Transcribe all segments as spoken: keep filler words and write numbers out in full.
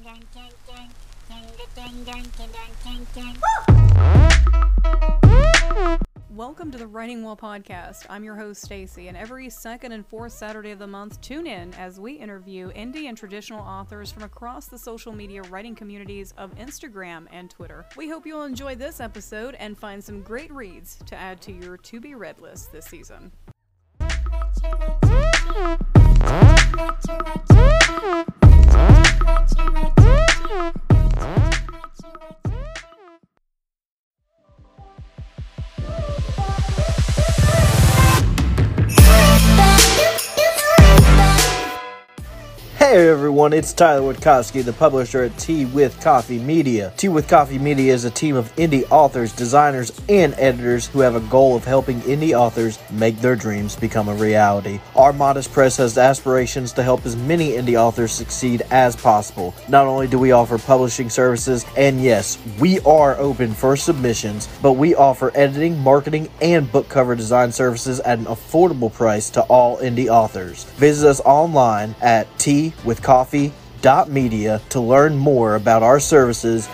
Welcome to the Writing Wall Podcast. I'm your host, Stacy, and every second and fourth Saturday of the month, tune in as we interview indie and traditional authors from across the social media writing communities of Instagram and Twitter. We hope you'll enjoy this episode and find some great reads to add to your to-be-read list this season. Hey everyone, it's Tyler Witkowski, the publisher at Tea with Coffee Media. Tea with Coffee Media is a team of indie authors, designers, and editors who have a goal of helping indie authors make their dreams become a reality. Our modest press has aspirations to help as many indie authors succeed as possible. Not only do we offer publishing services, and yes, we are open for submissions, but we offer editing, marketing, and book cover design services at an affordable price to all indie authors. Visit us online at tea with coffee dot media to learn more about our services.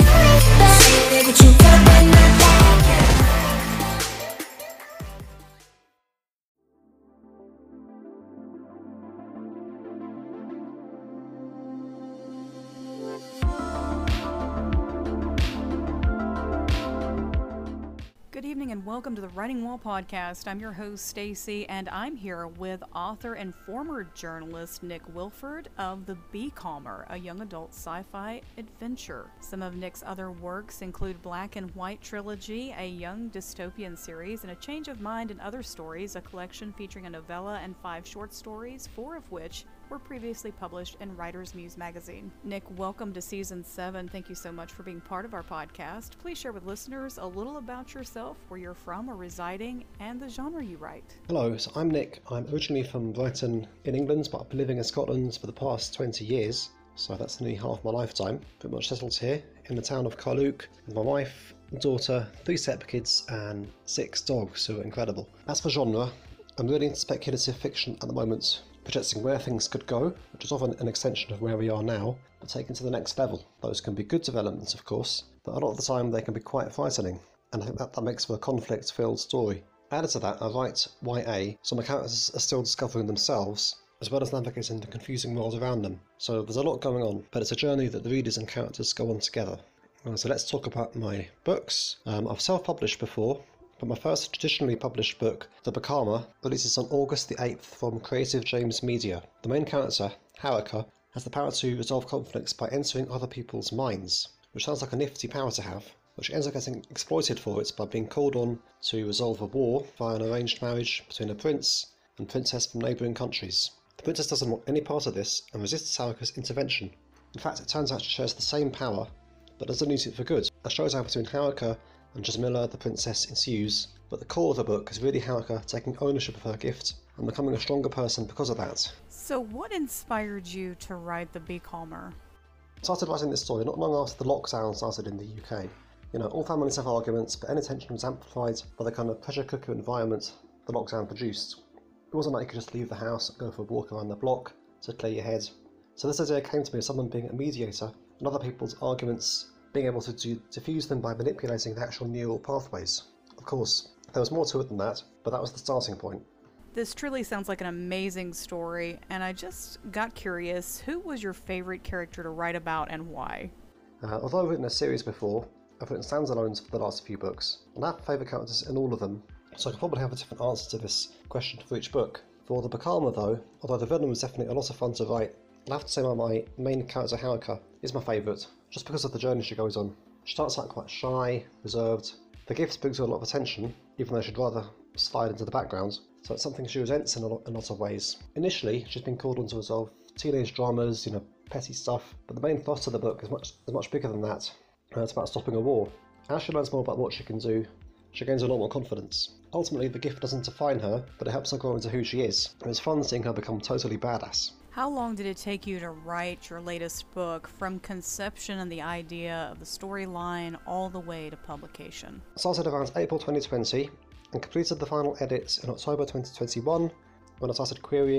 Good evening and welcome to the Writing Wall Podcast. I'm your host, Stacy, and I'm here with author and former journalist Nick Wilford of The Becalmer, a young adult sci-fi adventure. Some of Nick's other works include Black and White Trilogy, a young dystopian series, and A Change of Mind and Other Stories, a collection featuring a novella and five short stories, four of which were previously published in Writer's Muse magazine. Nick, welcome to Season seven. Thank you so much for being part of our podcast. Please share with listeners a little about yourself, where you're from or residing, and the genre you write. Hello, so I'm Nick. I'm originally from Brighton in England, but I've been living in Scotland for the past twenty years, so that's nearly half my lifetime. Pretty much settled here in the town of Carluke with my wife, daughter, three stepkids, and six dogs who are incredible. As for genre, I'm reading into speculative fiction at the moment, projecting where things could go, which is often an extension of where we are now, but taken to the next level. Those can be good developments, of course, but a lot of the time they can be quite frightening, and I think that, that makes for a conflict-filled story. Added to that, I write Y A, so my characters are still discovering themselves, as well as navigating the confusing world around them. So there's a lot going on, but it's a journey that the readers and characters go on together. Uh, so let's talk about my books. Um, I've self-published before, but my first traditionally published book, The Becalmer, releases on August the eighth from Creative James Media. The main character, Haruka, has the power to resolve conflicts by entering other people's minds, which sounds like a nifty power to have, but she ends up getting exploited for it by being called on to resolve a war via an arranged marriage between a prince and princess from neighbouring countries. The princess doesn't want any part of this and resists Haruka's intervention. In fact, it turns out she shares the same power, but doesn't use it for good. A showdown between Haruka and Jasmilla the princess ensues, but the core of the book is really Haruka taking ownership of her gift and becoming a stronger person because of that. So what inspired you to write The Becalmer? I started writing this story not long after the lockdown started in the U K. You know, all families have arguments, but any tension was amplified by the kind of pressure cooker environment the lockdown produced. It wasn't like you could just leave the house and go for a walk around the block to clear your head. So this idea came to me as someone being a mediator and other people's arguments being able to do, diffuse them by manipulating the actual neural pathways. Of course, there was more to it than that, but that was the starting point. This truly sounds like an amazing story, and I just got curious, who was your favorite character to write about and why? Uh, although I've written a series before, I've written standalones for the last few books, and I have favourite characters in all of them, so I could probably have a different answer to this question for each book. For The Becalmer though, although the villain was definitely a lot of fun to write, I have to say my main character Haruka is my favourite, just because of the journey she goes on. She starts out quite shy, reserved. The gift brings her a lot of attention, even though she'd rather slide into the background, so it's something she resents in a lot, in a lot of ways. Initially, she's been called on to resolve teenage dramas, you know, petty stuff, but the main thrust of the book is much, is much bigger than that. Uh, it's about stopping a war. As she learns more about what she can do, she gains a lot more confidence. Ultimately, the gift doesn't define her, but it helps her grow into who she is. And it's fun seeing her become totally badass. How long did it take you to write your latest book, from conception and the idea of the storyline all the way to publication? I started around April twenty twenty and completed the final edits in October twenty twenty-one, when I started querying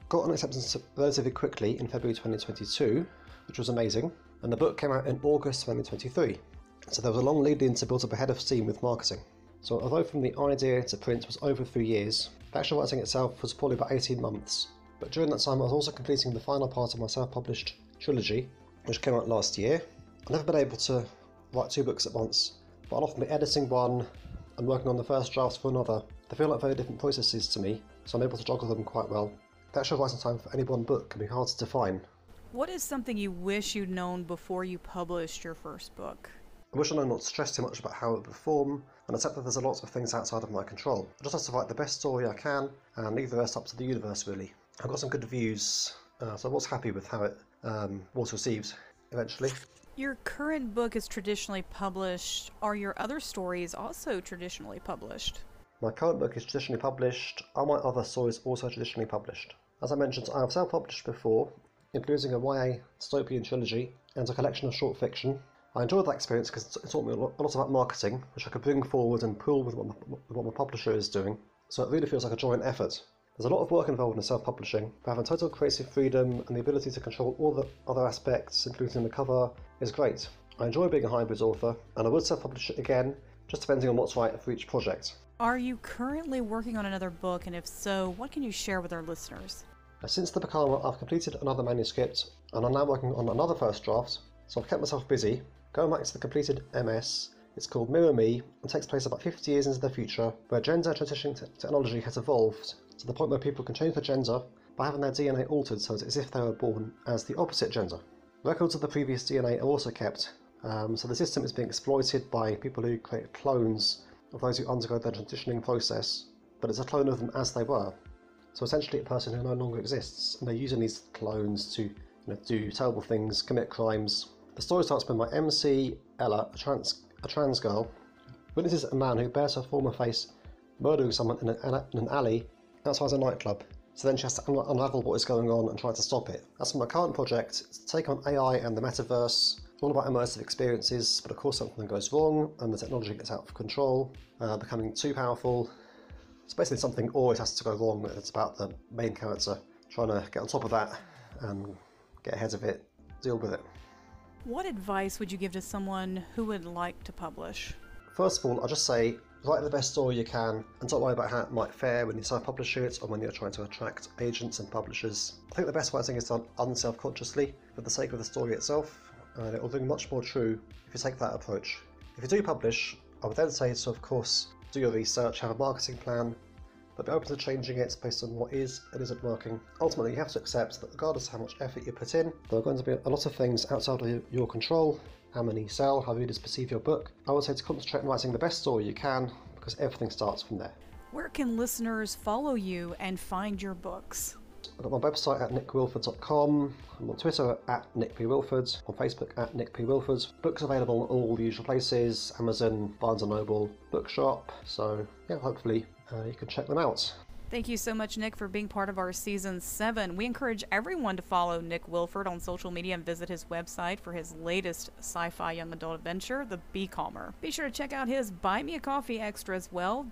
got an acceptance relatively quickly in February twenty twenty-two, which was amazing, and the book came out in August twenty twenty-three. So there was a long lead in to build up a head of steam with marketing. So although from the idea to print was over three years, the actual writing itself was probably about eighteen months. But during that time I was also completing the final part of my self-published trilogy, which came out last year. I've never been able to write two books at once, but I'll often be editing one and working on the first drafts for another. They feel like very different processes to me, so I'm able to juggle them quite well. The actual writing time for any one book can be hard to define. What is something you wish you'd known before you published your first book? I wish I knew not to stress too much about how it would perform, and accept that there's a lot of things outside of my control. I just have to write the best story I can, and leave the rest up to the universe really. I've got some good reviews, uh, so I was happy with how it um, was received eventually. Your current book is traditionally published. Are your other stories also traditionally published? My current book is traditionally published. Are my other stories also traditionally published? As I mentioned, I have self-published before, including a Y A dystopian trilogy and a collection of short fiction. I enjoyed that experience because it taught me a lot, a lot about marketing, which I could bring forward and pool with what, my, with what my publisher is doing. So it really feels like a joint effort. There's a lot of work involved in self-publishing, but having total creative freedom and the ability to control all the other aspects, including the cover, is great. I enjoy being a hybrid author, and I would self-publish it again, just depending on what's right for each project. Are you currently working on another book, and if so, what can you share with our listeners? Since the Becalmer, I've completed another manuscript, and I'm now working on another first draft, so I've kept myself busy. Going back to the completed M S, it's called Mirror Me, and takes place about fifty years into the future, where gender transitioning te- technology has evolved to the point where people can change their gender by having their D N A altered so it's as if they were born as the opposite gender. Records of the previous D N A are also kept, um, so the system is being exploited by people who create clones of those who undergo their transitioning process, but it's a clone of them as they were. So essentially a person who no longer exists, and they're using these clones to you know, do terrible things, commit crimes. The story starts when my M C, Ella, a trans, a trans girl, witnesses a man who bears her former face murdering someone in an, in an alley outside a nightclub. So then she has to un- unravel what is going on and try to stop it. That's my current project. It's to take on A I and the metaverse, all about immersive experiences, but of course something goes wrong and the technology gets out of control, uh, becoming too powerful. So basically something always has to go wrong. It's about the main character trying to get on top of that and get ahead of it, deal with it. What advice would you give to someone who would like to publish? First of all, I'll just say, write the best story you can and don't worry about how it might fare when you self-publish it or when you're trying to attract agents and publishers. I think the best writing is done unself-consciously for the sake of the story itself, and it will ring much more true if you take that approach. If you do publish, I would then say to, of course, do your research, have a marketing plan, but be open to changing it based on what is and isn't working. Ultimately, you have to accept that regardless of how much effort you put in, there are going to be a lot of things outside of your control. How many sell, how readers perceive your book. I would say to concentrate on writing the best story you can, because everything starts from there. Where can listeners follow you and find your books? I've got my website at nick wilford dot com. I'm on Twitter at nick p wilford, on Facebook at nick p wilford. Books available in all the usual places, Amazon, Barnes and Noble, Bookshop. So yeah, hopefully uh, you can check them out. Thank you so much, Nick, for being part of our Season seven. We encourage everyone to follow Nick Wilford on social media and visit his website for his latest sci-fi young adult adventure, The Becalmer. Be sure to check out his Buy Me a Coffee extra as well,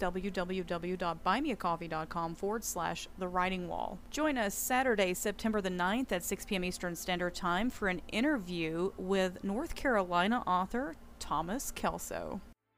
www.buymeacoffee.com forward slash The Writing Wall. Join us Saturday, September the ninth at six p.m. Eastern Standard Time for an interview with North Carolina author Thomas Kelso.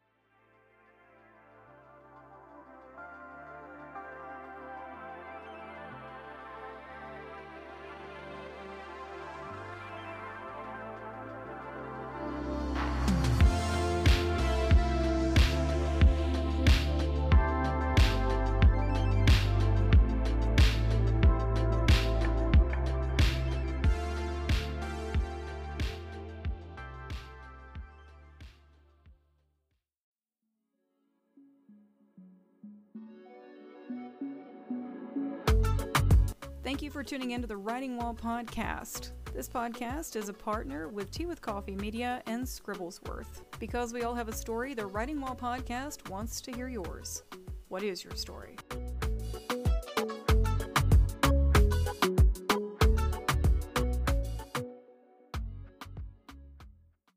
Thank you for tuning in to the Writing Wall podcast. This podcast is a partner with Tea with Coffee Media and Scribblesworth. Because we all have a story, the Writing Wall podcast wants to hear yours. What is your story?